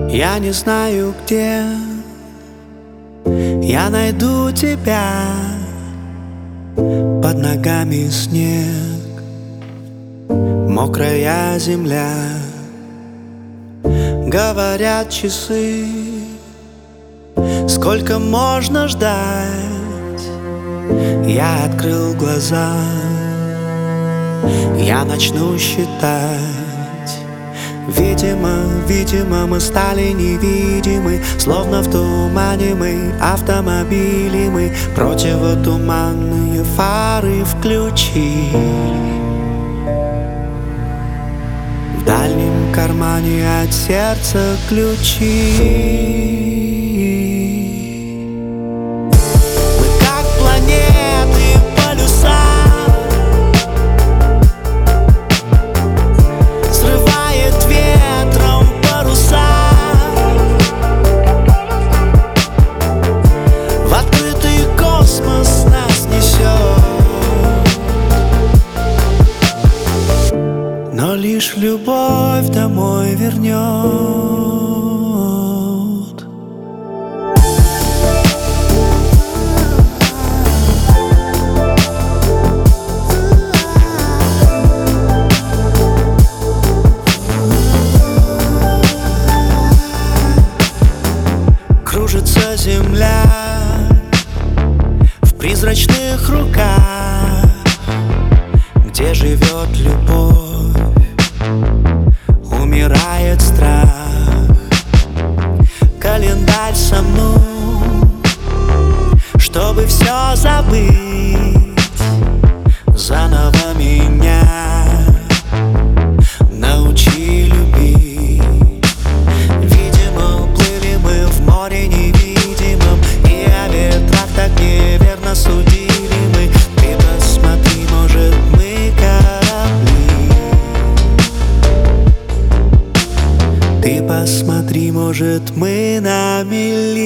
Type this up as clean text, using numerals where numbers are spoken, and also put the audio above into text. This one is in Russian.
Я не знаю, где я найду тебя. Под ногами снег, мокрая земля. Говорят часы, сколько можно ждать. Я открыл глаза, я начну считать. Видимо, мы стали невидимы, словно в тумане мы, автомобили мы. Противотуманные фары включи. В дальнем кармане от сердца ключи. Мы как планеты, полюса, срывает ветром паруса. В открытый космос нас несет, но лишь любовь домой вернет. Кружится земля в призрачных руках, где живет любовь, умирает страх. Календарь сомну, чтобы все забыть. Заново меня научи любить. Видимо, плыли мы в море невидимом, и о ветрах так неверно судили мы. Ты посмотри, может, мы корабли. Ты посмотри, может, мы на мели.